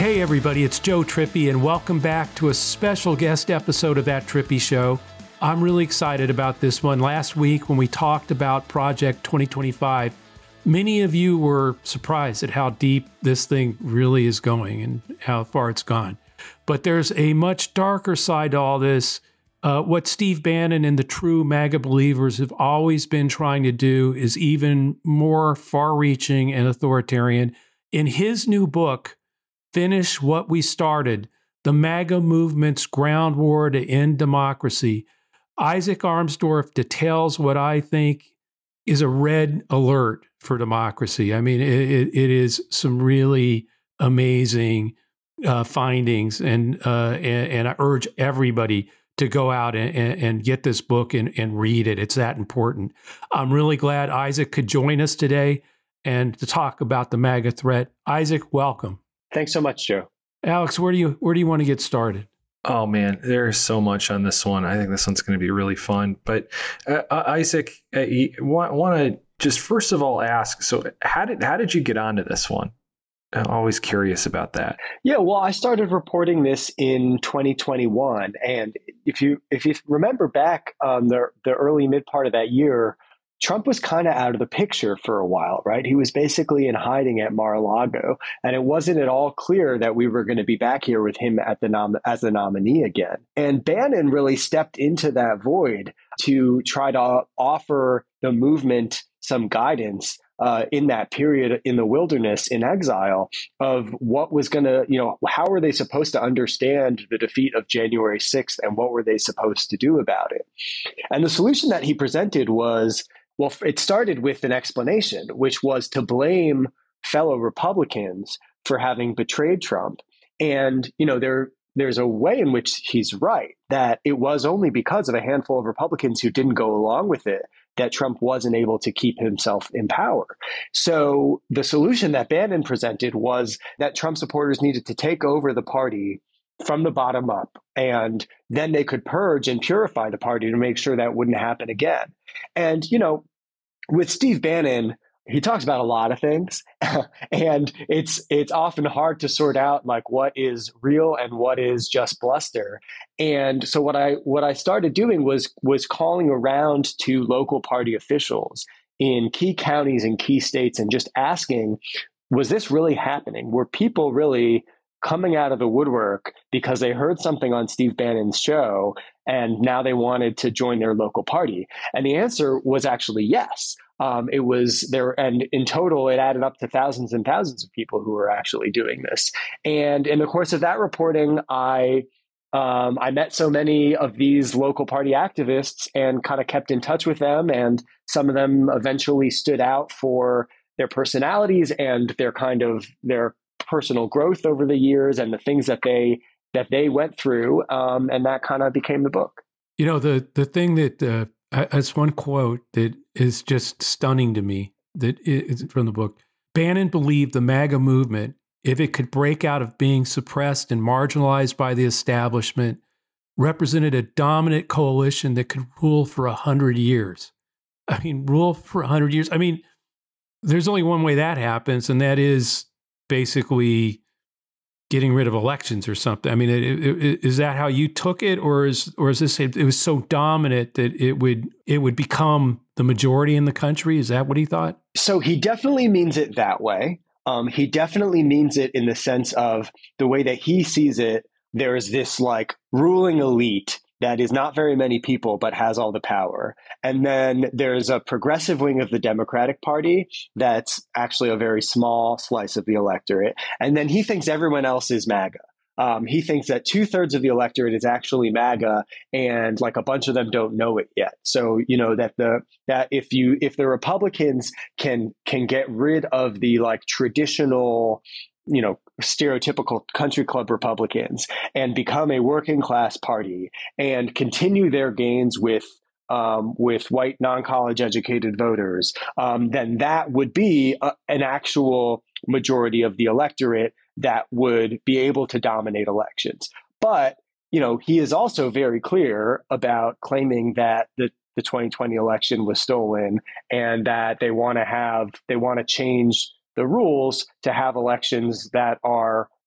Hey everybody, it's Joe Trippi, and welcome back to a special guest episode of That Trippi Show. I'm really excited about this one. Last week when we talked about Project 2025, many of you were surprised at how deep this thing really is going and how far it's gone. But there's a much darker side to all this. What Steve Bannon and the true MAGA believers have always been trying to do is even more far-reaching and authoritarian. In his new book, Finish What We Started, The MAGA Movement's Ground War to End Democracy, Isaac Armstorff details what I think is a red alert for democracy. I mean, it is some really amazing findings, and I urge everybody to go out and get this book and read it. It's that important. I'm really glad Isaac could join us today and to talk about the MAGA threat. Isaac, welcome. Thanks so much, Joe. Alex, where do you want to get started? Oh man, there's so much on this one. I think this one's going to be really fun. But Isaac, want to just first of all ask, so how did you get onto this one? I'm always curious about that. Yeah, well, I started reporting this in 2021, and if you remember back the early mid part of that year, Trump was kind of out of the picture for a while, right? He was basically in hiding at Mar-a-Lago, and it wasn't at all clear that we were going to be back here with him at as the nominee again. And Bannon really stepped into that void to try to offer the movement some guidance in that period in the wilderness, in exile, of what was going to, how were they supposed to understand the defeat of January 6th and what were they supposed to do about it? And the solution that he presented was, well, it started with an explanation, which was to blame fellow Republicans for having betrayed Trump. And, there's a way in which he's right, that it was only because of a handful of Republicans who didn't go along with it that Trump wasn't able to keep himself in power. So the solution that Bannon presented was that Trump supporters needed to take over the party from the bottom up, and then they could purge and purify the party to make sure that wouldn't happen again. And, with Steve Bannon, he talks about a lot of things, and it's often hard to sort out like what is real and what is just bluster. And so what I started doing was calling around to local party officials in key counties and key states and just asking, was this really happening? Were people really coming out of the woodwork because they heard something on Steve Bannon's show and now they wanted to join their local party? And the answer was actually yes. It was there, and in total, it added up to thousands and thousands of people who were actually doing this. And in the course of that reporting, I met so many of these local party activists and kind of kept in touch with them. And some of them eventually stood out for their personalities and their personal growth over the years and the things that they went through. And that kind of became the book. The thing that it's one quote that is just stunning to me that is from the book. Bannon believed the MAGA movement, if it could break out of being suppressed and marginalized by the establishment, represented a dominant coalition that could rule for 100 years. I mean, rule for 100 years. I mean, there's only one way that happens, and that is basically getting rid of elections or something. I mean, is that how you took it, or is this? It was so dominant that it would become the majority in the country. Is that what he thought? So he definitely means it that way. He definitely means it in the sense of the way that he sees it. There is this like ruling elite that is not very many people, but has all the power. And then there's a progressive wing of the Democratic Party that's actually a very small slice of the electorate. And then he thinks everyone else is MAGA. He thinks that 2/3 of the electorate is actually MAGA, and like a bunch of them don't know it yet. So that if the Republicans can get rid of the like traditional, stereotypical country club Republicans and become a working class party and continue their gains with white non-college educated voters, then that would be an actual majority of the electorate that would be able to dominate elections. But, he is also very clear about claiming that the 2020 election was stolen and that they want to change the rules to have elections that are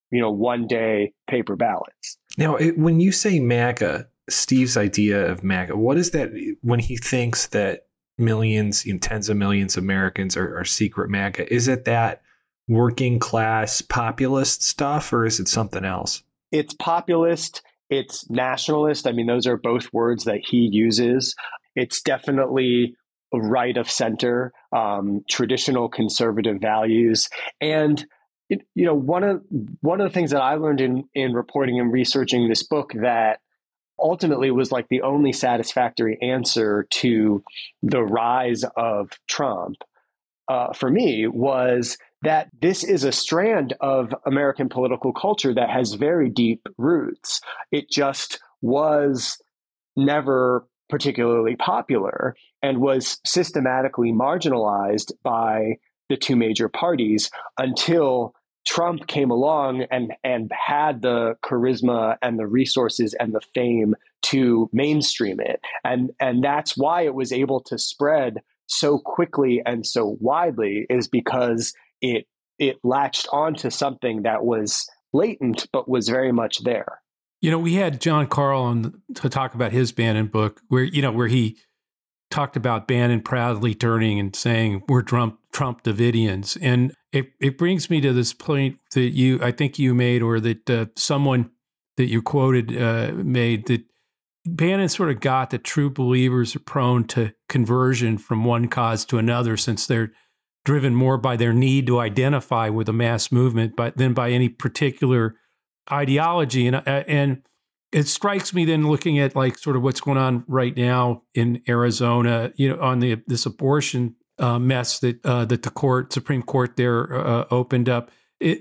one day paper ballots. Now, when you say MAGA, Steve's idea of MAGA, what is that when he thinks that millions, tens of millions of Americans are secret MAGA? Is it that working class populist stuff, or is it something else? It's populist. It's nationalist. I mean, those are both words that he uses. It's definitely right of center, traditional conservative values. And, one of the things that I learned in reporting and researching this book that ultimately was like the only satisfactory answer to the rise of Trump for me was that this is a strand of American political culture that has very deep roots. It just was never particularly popular and was systematically marginalized by the two major parties until Trump came along and had the charisma and the resources and the fame to mainstream it. And that's why it was able to spread so quickly and so widely, is because it latched onto something that was latent but was very much there. We had John Carl on to talk about his Bannon book, where he talked about Bannon proudly turning and saying, "We're Trump Davidians," and it brings me to this point that I think you made, or that someone that you quoted made, that Bannon sort of got that true believers are prone to conversion from one cause to another, since they're driven more by their need to identify with a mass movement than by any particular ideology. And it strikes me then, looking at like sort of what's going on right now in Arizona, on this abortion mess that the Supreme Court there opened up.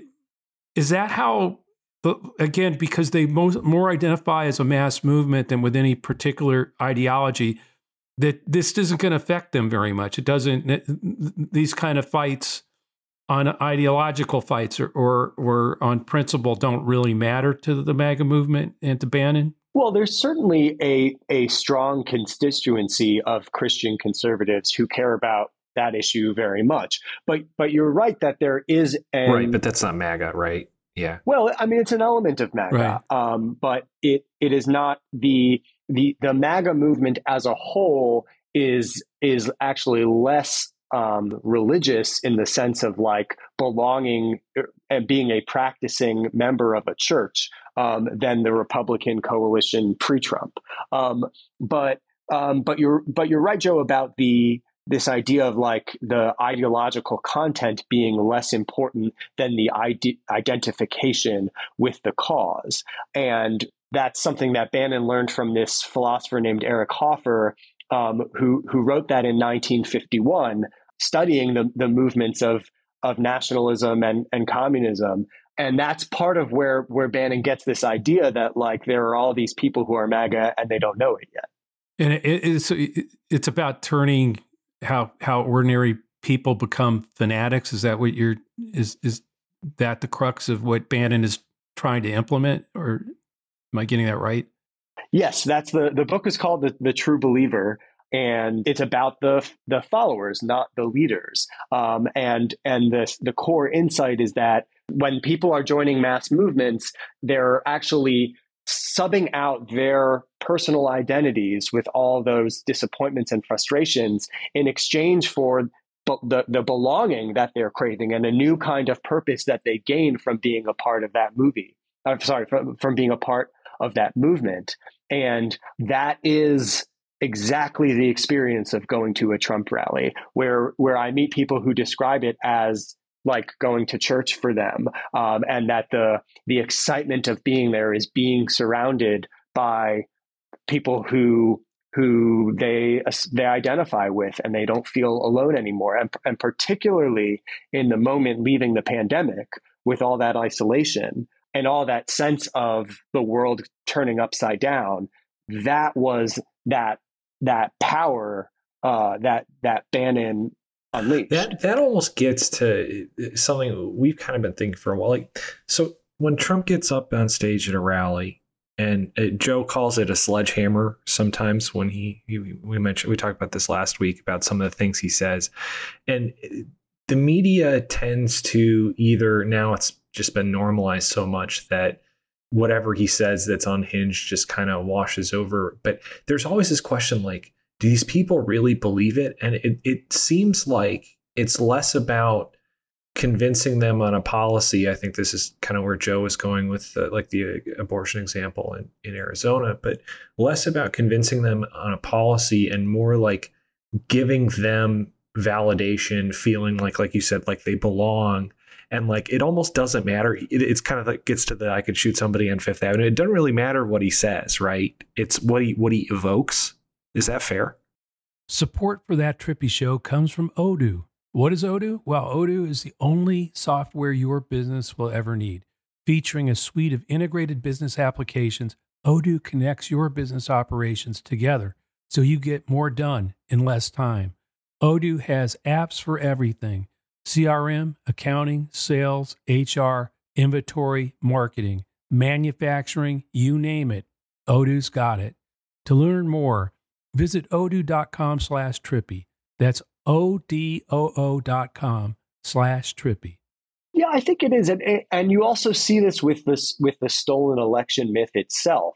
Is that how, again, because they more identify as a mass movement than with any particular ideology, that this isn't going to affect them very much? It doesn't. These kind of fights, on ideological fights or on principle, don't really matter to the MAGA movement and to Bannon? Well, there's certainly a strong constituency of Christian conservatives who care about that issue very much. But you're right that there is right, but that's not MAGA, right? Yeah. Well, I mean, it's an element of MAGA, right. But it is not the MAGA movement as a whole is actually less religious in the sense of like belonging and being a practicing member of a church than the Republican coalition pre-Trump. But you're right, Joe, about this idea of like the ideological content being less important than the identification with the cause. And that's something that Bannon learned from this philosopher named Eric Hoffer, who wrote that in 1951, studying the movements of nationalism and communism. And that's part of where Bannon gets this idea that like there are all these people who are MAGA and they don't know it yet. And it's about turning how ordinary people become fanatics. Is that what is that the crux of what Bannon is trying to implement, or am I getting that right? Yes, that's the book is called The True Believer, and it's about the followers, not the leaders. And the core insight is that when people are joining mass movements, they're actually subbing out their personal identities with all those disappointments and frustrations in exchange for the belonging that they're craving and a new kind of purpose that they gain from being a part of that from being a part of that movement. And that is exactly the experience of going to a Trump rally, where I meet people who describe it as like going to church for them, and that the excitement of being there is being surrounded by people who they identify with, and they don't feel alone anymore. And particularly in the moment leaving the pandemic, with all that isolation and all that sense of the world turning upside down, that was that power that Bannon unleashed. That almost gets to something we've kind of been thinking for a while. Like, so when Trump gets up on stage at a rally, and Joe calls it a sledgehammer sometimes when we talked about this last week about some of the things he says, and the media tends to either, now it's just been normalized so much that whatever he says that's unhinged just kind of washes over. But there's always this question, like, do these people really believe it? And it seems like it's less about convincing them on a policy. I think this is kind of where Joe is going with the abortion example in Arizona, but less about convincing them on a policy and more like giving them validation, feeling like you said, like they belong. And like, it almost doesn't matter. It's kind of like gets to the, I could shoot somebody on Fifth Avenue. It doesn't really matter what he says, right? It's what he evokes. Is that fair? Support for That Trippy Show comes from Odoo. What is Odoo? Well, Odoo is the only software your business will ever need. Featuring a suite of integrated business applications, Odoo connects your business operations together so you get more done in less time. Odoo has apps for everything: CRM, accounting, sales, HR, inventory, marketing, manufacturing, you name it. Odoo's got it. To learn more, visit odoo.com/trippy. That's odoo.com/trippy. Yeah, I think it is. And you also see this with the stolen election myth itself.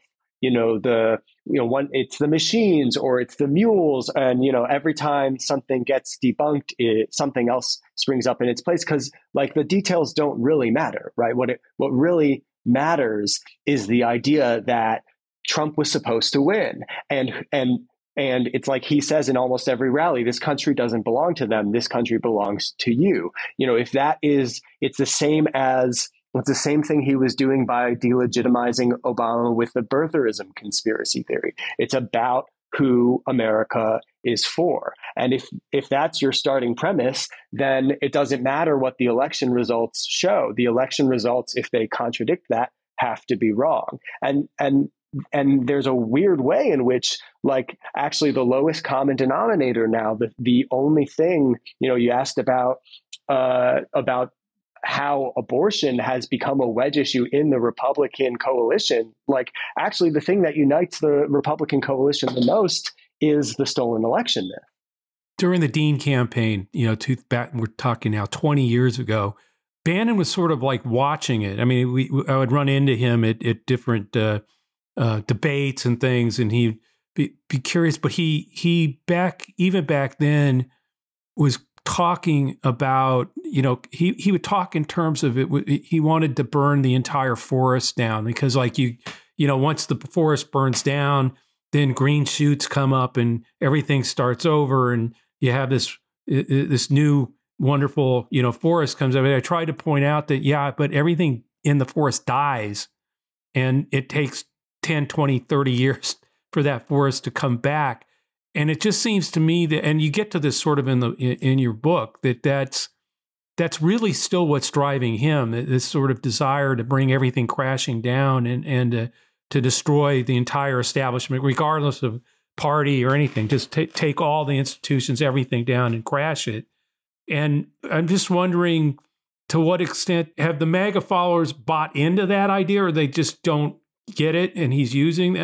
It's the machines or it's the mules. And, every time something gets debunked, something else springs up in its place, because like the details don't really matter, right? What really matters is the idea that Trump was supposed to win. And it's like he says in almost every rally, this country doesn't belong to them. This country belongs to you. It's the same thing he was doing by delegitimizing Obama with the birtherism conspiracy theory. It's about who America is for. And if that's your starting premise, then it doesn't matter what the election results show. The election results, if they contradict that, have to be wrong. And there's a weird way in which, like, actually the lowest common denominator now, the only thing, you asked about how abortion has become a wedge issue in the Republican coalition. Like, actually the thing that unites the Republican coalition the most is the stolen election myth. During the Dean campaign, we're talking now 20 years ago, Bannon was sort of like watching it. I mean, I would run into him at different debates and things, and he'd be curious. But he back then was talking about, he would talk in terms of it. He wanted to burn the entire forest down because, like, once the forest burns down, then green shoots come up and everything starts over, and you have this new wonderful forest comes up. And I tried to point out that but everything in the forest dies, and it takes 10, 20, 30 years for that forest to come back. And it just seems to me that, and you get to this sort of in your book, that's really still what's driving him, this sort of desire to bring everything crashing down and to destroy the entire establishment, regardless of party or anything, just take all the institutions, everything down and crash it. And I'm just wondering, to what extent have the MAGA followers bought into that idea, or they just don't get it and he's using,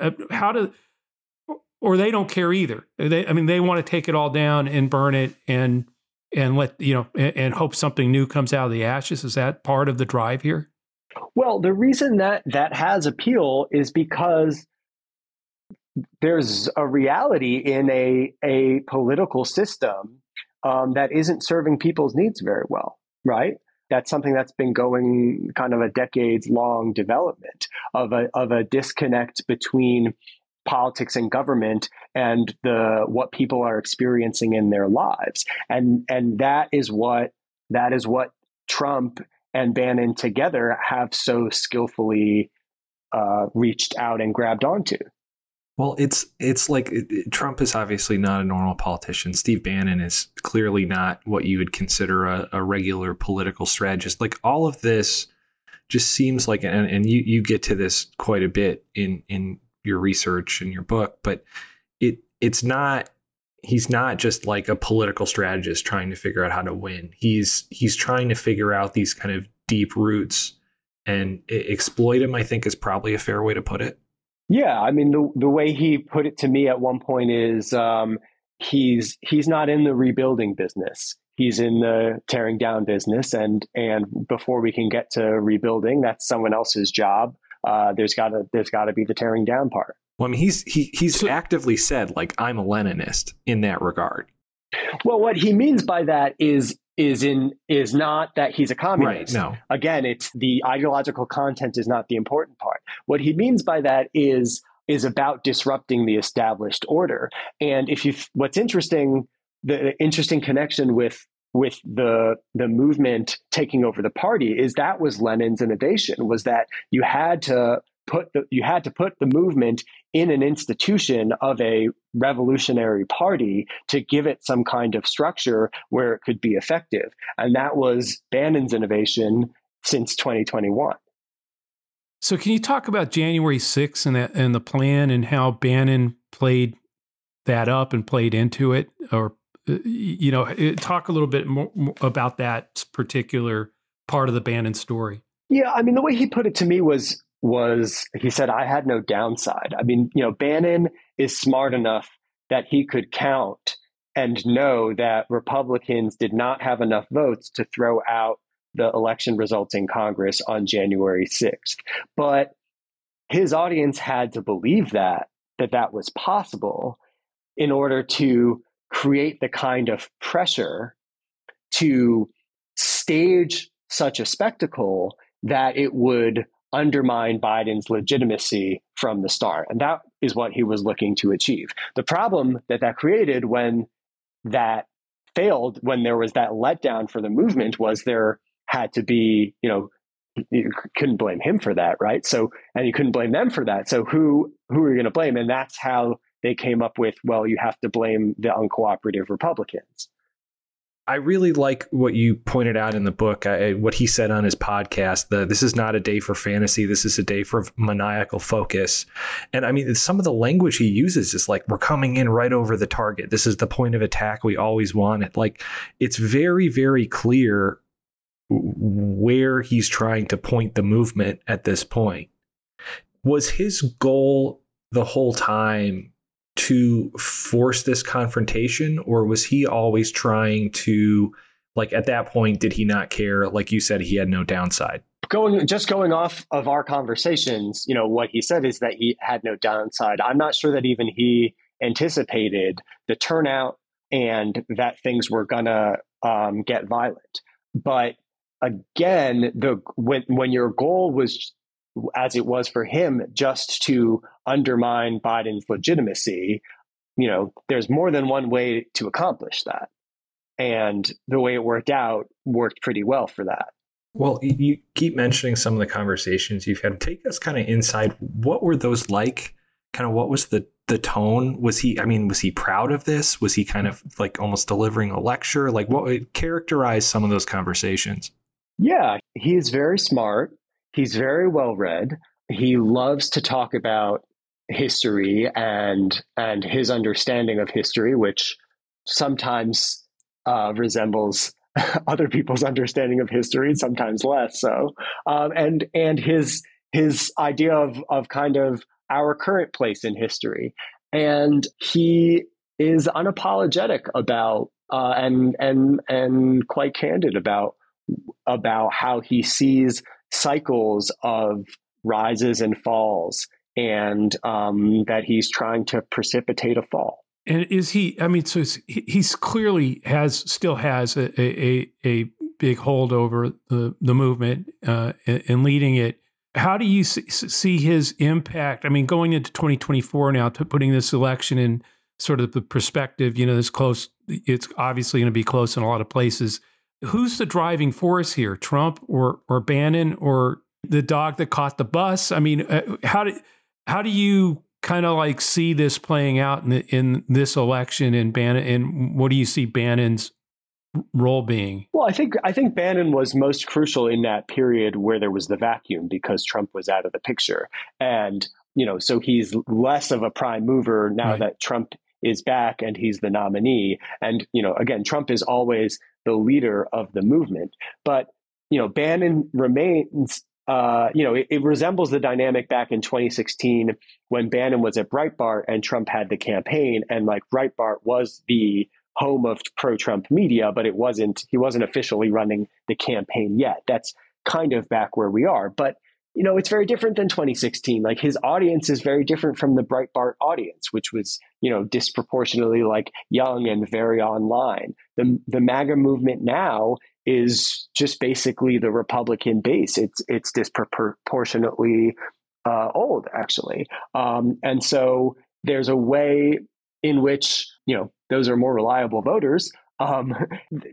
or they don't care either. They want to take it all down and burn it and let, and hope something new comes out of the ashes. Is that part of the drive here? Well, the reason that has appeal is because there's a reality in a political system that isn't serving people's needs very well, right? That's something that's been going kind of a decades-long development of a disconnect between politics and government and what people are experiencing in their lives, and that is what Trump and Bannon together have so skillfully reached out and grabbed onto. Well, it's like Trump is obviously not a normal politician. Steve Bannon is clearly not what you would consider a regular political strategist. Like, all of this just seems like, and you get to this quite a bit in your research and your book, but he's not just like a political strategist trying to figure out how to win. He's trying to figure out these kind of deep roots and exploit them, I think, is probably a fair way to put it. Yeah, I mean, the way he put it to me at one point is he's not in the rebuilding business. he's in the tearing down business, and before we can get to rebuilding, that's someone else's job. There's got to be the tearing down part. Well, I mean, he's actively said, like, I'm a Leninist in that regard. Well, what he means by that is not that he's a communist. Right, no. Again, it's the ideological content is not the important part. What he means by that is about disrupting the established order. And what's interesting, the interesting connection with the movement taking over the party is that was Lenin's innovation, was that you had to put the movement in an institution of a revolutionary party to give it some kind of structure where it could be effective. And that was Bannon's innovation since 2021. So can you talk about January 6th and the plan and how Bannon played that up and played into it? Or, talk a little bit more about that particular part of the Bannon story. Yeah, I mean, the way he put it to me was he said, I had no downside. I mean, Bannon is smart enough that he could count and know that Republicans did not have enough votes to throw out the election results in Congress on January 6th. But his audience had to believe that was possible in order to create the kind of pressure to stage such a spectacle that it would undermine Biden's legitimacy from the start. And that is what he was looking to achieve. The problem that created when that failed, when there was that letdown for the movement, was there had to be, you couldn't blame him for that, right? So, and you couldn't blame them for that. So who are you going to blame? And that's how they came up with, well, you have to blame the uncooperative Republicans. I really like what you pointed out in the book, what he said on his podcast, this is not a day for fantasy. This is a day for maniacal focus. And I mean, some of the language he uses is like, we're coming in right over the target. This is the point of attack we always wanted. Like, it's very, very clear where he's trying to point the movement at this point. Was his goal the whole time to force this confrontation, or was he always trying to, like, at that point, did he not care? Like you said, he had no downside. Going off of our conversations, what he said is that he had no downside. I'm not sure that even he anticipated the turnout and that things were gonna get violent. But again, when your goal was, as it was for him, just to undermine Biden's legitimacy, there's more than one way to accomplish that. And the way it worked pretty well for that. Well, you keep mentioning some of the conversations you've had. Take us kind of inside. What were those like? Kind of what was the tone? Was he proud of this? Was he kind of like almost delivering a lecture? Like, what would characterize some of those conversations? Yeah, he is very smart. He's very well read. He loves to talk about history and his understanding of history, which sometimes resembles other people's understanding of history, sometimes less so. And his idea of kind of our current place in history. And he is unapologetic about and quite candid about how he sees cycles of rises and falls, and that he's trying to precipitate a fall. And is he? I mean, so he's clearly still has a big hold over the movement and leading it. How do you see his impact? I mean, going into 2024 now, putting this election in sort of the perspective, this close. It's obviously going to be close in a lot of places. Who's the driving force here? Trump or Bannon or the dog that caught the bus? I mean, how do you kind of like see this playing out in this election and Bannon, and what do you see Bannon's role being? Well, I think Bannon was most crucial in that period where there was the vacuum because Trump was out of the picture. And, so he's less of a prime mover now right. that Trump is back and he's the nominee. And, again, Trump is always the leader of the movement. But, Bannon remains, it resembles the dynamic back in 2016 when Bannon was at Breitbart and Trump had the campaign, and like Breitbart was the home of pro-Trump media, but he wasn't officially running the campaign yet. That's kind of back where we are. But it's very different than 2016. Like, his audience is very different from the Breitbart audience, which was, disproportionately like young and very online. The MAGA movement now is just basically the Republican base. It's disproportionately old, actually. And so there's a way in which, those are more reliable voters. I've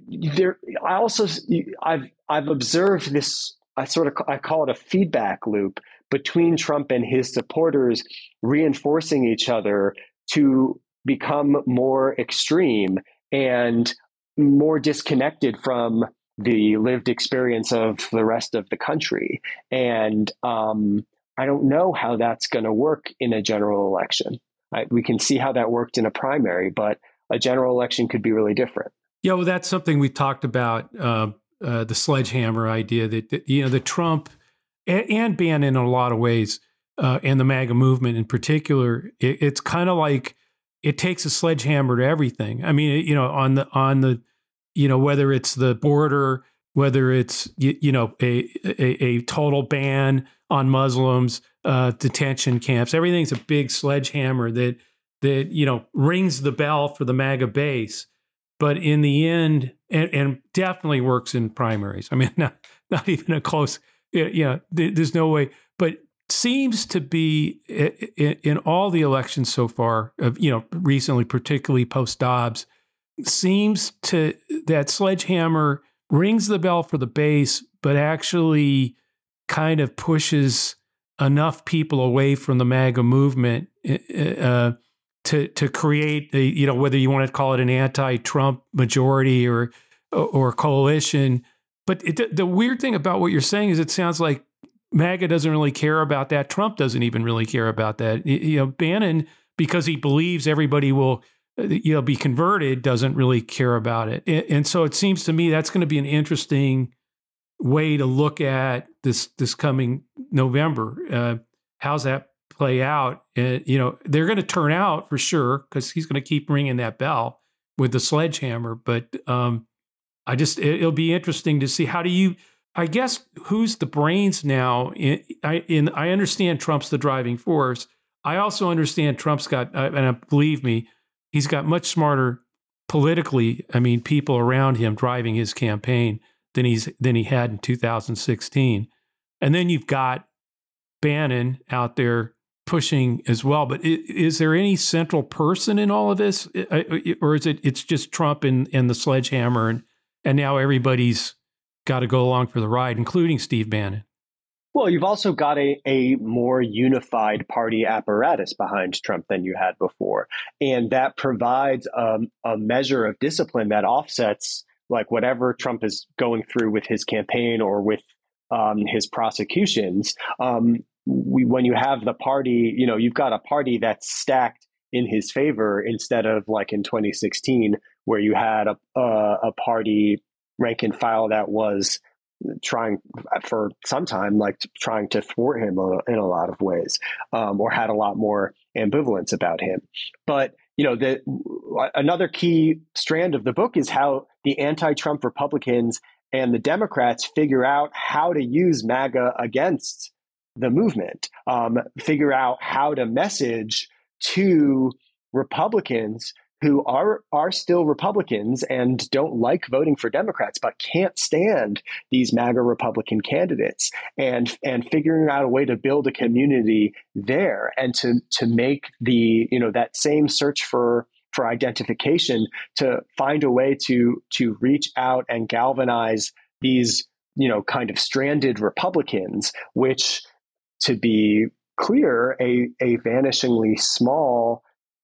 observed this. I call it a feedback loop between Trump and his supporters, reinforcing each other to become more extreme and more disconnected from the lived experience of the rest of the country. And I don't know how that's going to work in a general election. We can see how that worked in a primary, but a general election could be really different. Yeah, well, that's something we talked about. The sledgehammer idea that the Trump and Bannon in a lot of ways, and the MAGA movement in particular, it's kind of like it takes a sledgehammer to everything. I mean, on the whether it's the border, whether it's a total ban on Muslims, detention camps, everything's a big sledgehammer that rings the bell for the MAGA base. But in the end, and definitely works in primaries. I mean, not even a close, there's no way, but seems to be in all the elections so far, recently, particularly post-Dobbs, seems to, that sledgehammer rings the bell for the base, but actually kind of pushes enough people away from the MAGA movement to create whether you want to call it an anti-Trump majority or coalition. But the weird thing about what you're saying is it sounds like MAGA doesn't really care about that. Trump doesn't even really care about that. Bannon, because he believes everybody will be converted, doesn't really care about it. And so it seems to me that's going to be an interesting way to look at this coming November. How's that play out? They're going to turn out for sure because he's going to keep ringing that bell with the sledgehammer. But it'll be interesting to see I guess who's the brains now. I understand Trump's the driving force. I also understand Trump's got, and believe me, he's got much smarter politically. I mean, people around him driving his campaign than he had in 2016. And then you've got Bannon out there pushing as well. But is there any central person in all of this, or is it's just Trump and the sledgehammer, and now everybody's got to go along for the ride, including Steve Bannon? Well, you've also got a more unified party apparatus behind Trump than you had before, and that provides a measure of discipline that offsets like whatever Trump is going through with his campaign or with his prosecutions. When you have the party, you've got a party that's stacked in his favor instead of like in 2016, where you had a party rank and file that was trying for some time, trying to thwart him in a lot of ways, or had a lot more ambivalence about him. But another key strand of the book is how the anti-Trump Republicans and the Democrats figure out how to use MAGA against the movement, figure out how to message to Republicans who are still Republicans and don't like voting for Democrats, but can't stand these MAGA Republican candidates, and figuring out a way to build a community there and to make the that same search for identification, to find a way to reach out and galvanize these kind of stranded Republicans, which, to be clear, a vanishingly small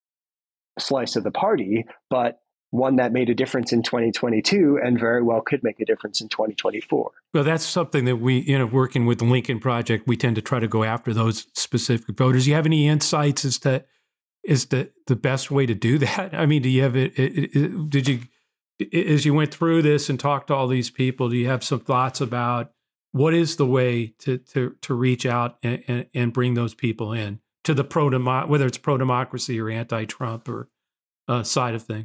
slice of the party, but one that made a difference in 2022 and very well could make a difference in 2024. Well, that's something that we, working with the Lincoln Project, we tend to try to go after those specific voters. Do you have any insights as to the best way to do that? I mean, do you have did you, as you went through this and talked to all these people, do you have some thoughts about what is the way to reach out and bring those people in to the whether it's pro-democracy or anti-Trump or side of things?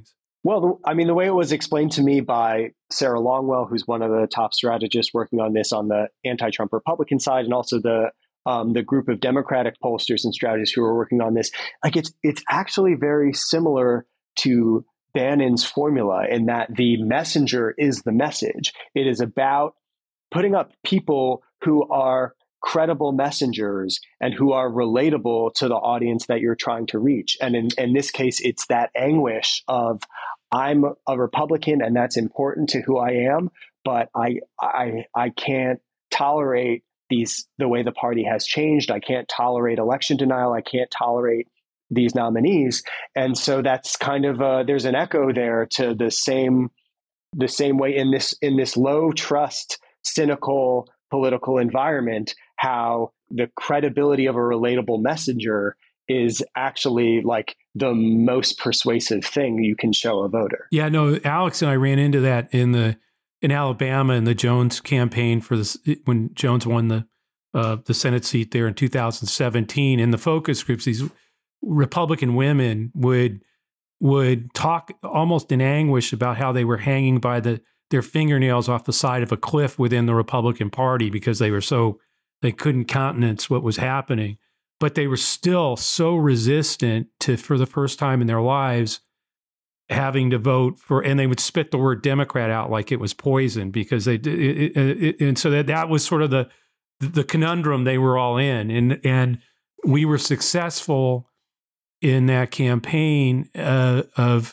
Well, I mean, the way it was explained to me by Sarah Longwell, who's one of the top strategists working on this on the anti-Trump Republican side, and also the group of Democratic pollsters and strategists who are working on this, like it's actually very similar to Bannon's formula in that the messenger is the message. It is about putting up people who are credible messengers and who are relatable to the audience that you're trying to reach. And in this case, it's that anguish of, I'm a Republican and that's important to who I am, but I can't tolerate the way the party has changed. I can't tolerate election denial. I can't tolerate these nominees. And so that's kind of there's an echo there to the same way in this low trust, cynical political environment, how the credibility of a relatable messenger is actually like the most persuasive thing you can show a voter. Yeah, no, Alex and I ran into that in Alabama in the Jones campaign for this, when Jones won the Senate seat there in 2017. In the focus groups, these Republican women would talk almost in anguish about how they were hanging by their fingernails off the side of a cliff within the Republican Party because they couldn't countenance what was happening. But they were still so resistant to, for the first time in their lives, having to vote for, and they would spit the word Democrat out like it was poison because and so that was sort of the conundrum they were all in, and we were successful in that campaign of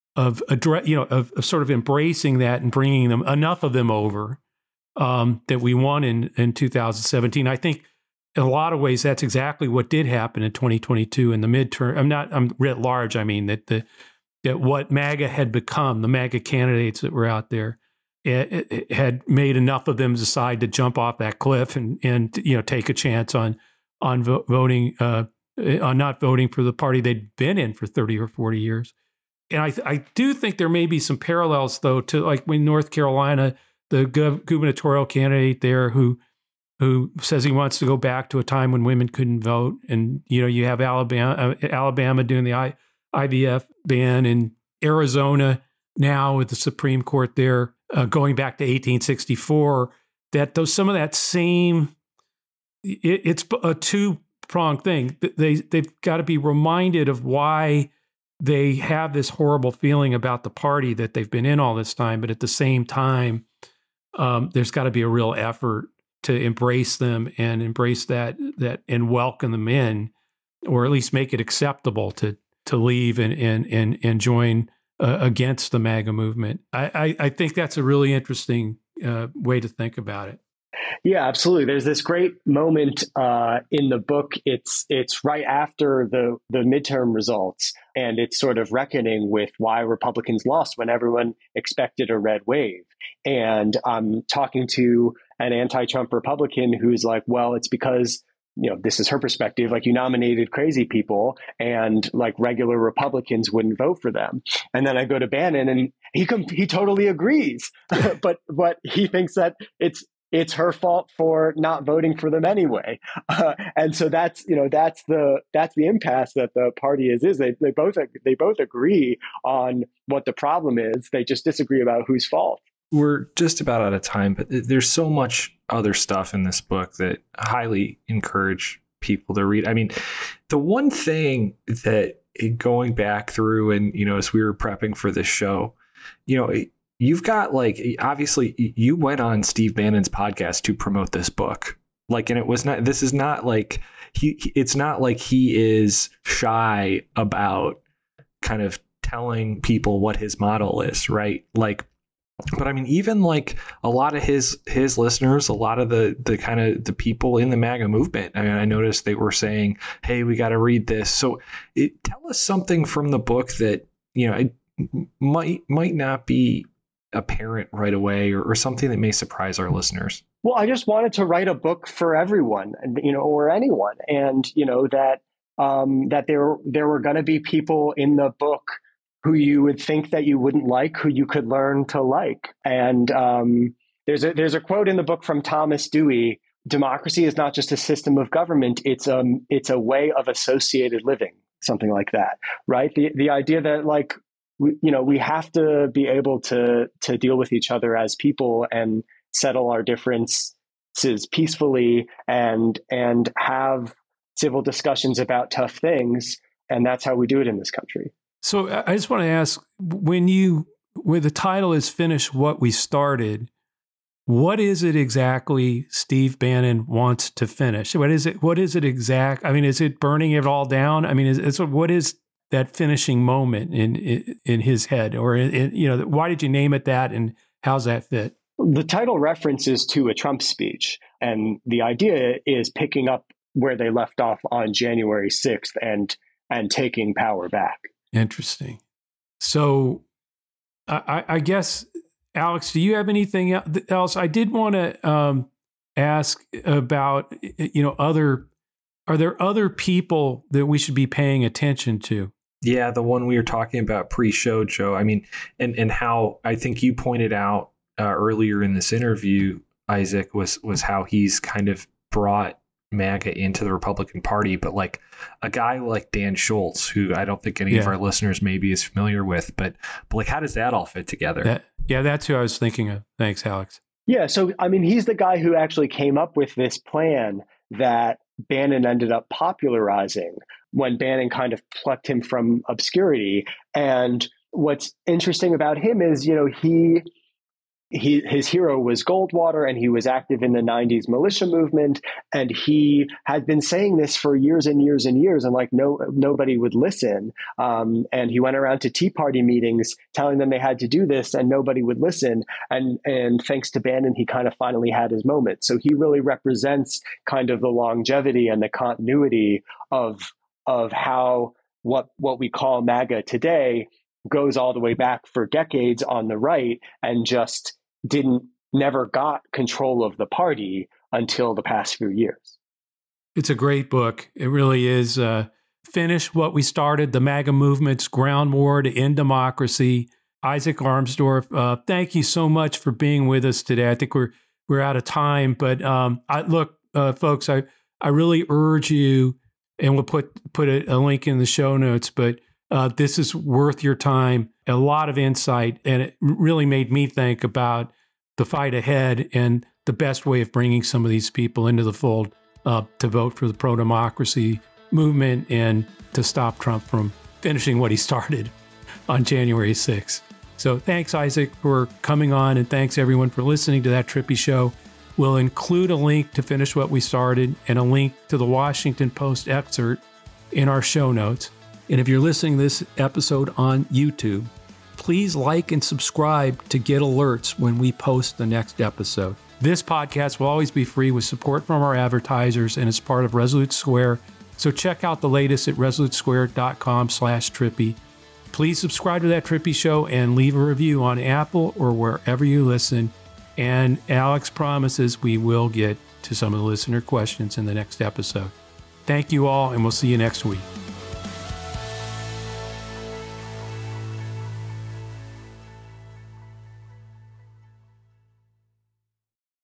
sort of embracing that and bringing them enough of them over that we won in 2017. I think in a lot of ways that's exactly what did happen in 2022 in the midterm. I'm writ large. I mean that what MAGA had become, the MAGA candidates that were out there, it had made enough of them decide to jump off that cliff and take a chance on voting on not voting for the party they'd been in for 30 or 40 years. And I do think there may be some parallels though to like when North Carolina, the gubernatorial candidate there who says he wants to go back to a time when women couldn't vote, and you have Alabama doing the IVF ban, and Arizona now with the Supreme Court there going back to 1864. Some of that same, it's a two-pronged thing. They've got to be reminded of why they have this horrible feeling about the party that they've been in all this time, but at the same time, there's got to be a real effort to embrace them and embrace that and welcome them in, or at least make it acceptable to leave and join against the MAGA movement. I think that's a really interesting way to think about it. Yeah, absolutely. There's this great moment in the book. It's right after the midterm results, and it's sort of reckoning with why Republicans lost when everyone expected a red wave. And I'm talking to an anti-Trump Republican who's like, well, it's because, this is her perspective, like you nominated crazy people and like regular Republicans wouldn't vote for them. And then I go to Bannon and he totally agrees, but he thinks that it's her fault for not voting for them anyway. And so that's the impasse that the party is. They both agree on what the problem is. They just disagree about whose fault. We're just about out of time, but there's so much other stuff in this book that I highly encourage people to read. I mean, the one thing that going back through and, as we were prepping for this show, you've got obviously you went on Steve Bannon's podcast to promote this book. And this is not like it's not like he is shy about kind of telling people what his model is, right? But I mean, even a lot of his listeners, a lot of the kind of the people in the MAGA movement, I mean, I noticed they were saying, hey, we got to read this. So tell us something from the book that, it might not be apparent right away or something that may surprise our listeners. Well, I just wanted to write a book for everyone, or anyone. And, that there were going to be people in the book who you would think that you wouldn't like, who you could learn to like. And there's a quote in the book from Thomas Dewey: "Democracy is not just a system of government; it's a way of associated living." Something like that, right? The idea that we have to be able to deal with each other as people and settle our differences peacefully and have civil discussions about tough things. And that's how we do it in this country. So I just want to ask, when the title is Finish What We Started, what is it exactly Steve Bannon wants to finish? What is it exact? I mean, is it burning it all down? I mean, what is that finishing moment in his head? Or, why did you name it that, and how's that fit? The title references to a Trump speech, and the idea is picking up where they left off on January 6th and taking power back. Interesting. So I guess, Alex, do you have anything else? I did want to ask about, are there other people that we should be paying attention to? Yeah, the one we were talking about pre-show, Joe. I mean, and how I think you pointed out earlier in this interview, Isaac, was how he's kind of brought MAGA into the Republican Party, but like a guy like Dan Schultz, who I don't think any of our listeners maybe is familiar with, but like, how does that all fit together? That's who I was thinking of. Thanks, Alex. Yeah, so I mean, he's the guy who actually came up with this plan that Bannon ended up popularizing when Bannon kind of plucked him from obscurity. And what's interesting about him is, his hero was Goldwater, and he was active in the 90s militia movement. And he had been saying this for years and years and years, and like nobody would listen. And he went around to Tea Party meetings telling them they had to do this, and nobody would listen. And thanks to Bannon, he kind of finally had his moment. So he really represents kind of the longevity and the continuity of how what we call MAGA today goes all the way back for decades on the right, and just never got control of the party until the past few years. It's a great book. It really is. Finish What We Started, the MAGA Movement's Ground War to End Democracy. Isaac Armstorf, thank you so much for being with us today. I think we're out of time, but folks, I really urge you, and we'll put a link in the show notes, but this is worth your time. A lot of insight, and it really made me think about the fight ahead and the best way of bringing some of these people into the fold to vote for the pro-democracy movement and to stop Trump from finishing what he started on January 6th. So thanks, Isaac, for coming on, and thanks everyone for listening to That Trippy Show. We'll include a link to Finish What We Started and a link to the Washington Post excerpt in our show notes. And if you're listening to this episode on YouTube, please like and subscribe to get alerts when we post the next episode. This podcast will always be free with support from our advertisers, and it's part of Resolute Square. So check out the latest at resolutesquare.com/trippy. Please subscribe to That Trippy Show and leave a review on Apple or wherever you listen. And Alex promises we will get to some of the listener questions in the next episode. Thank you all, and we'll see you next week.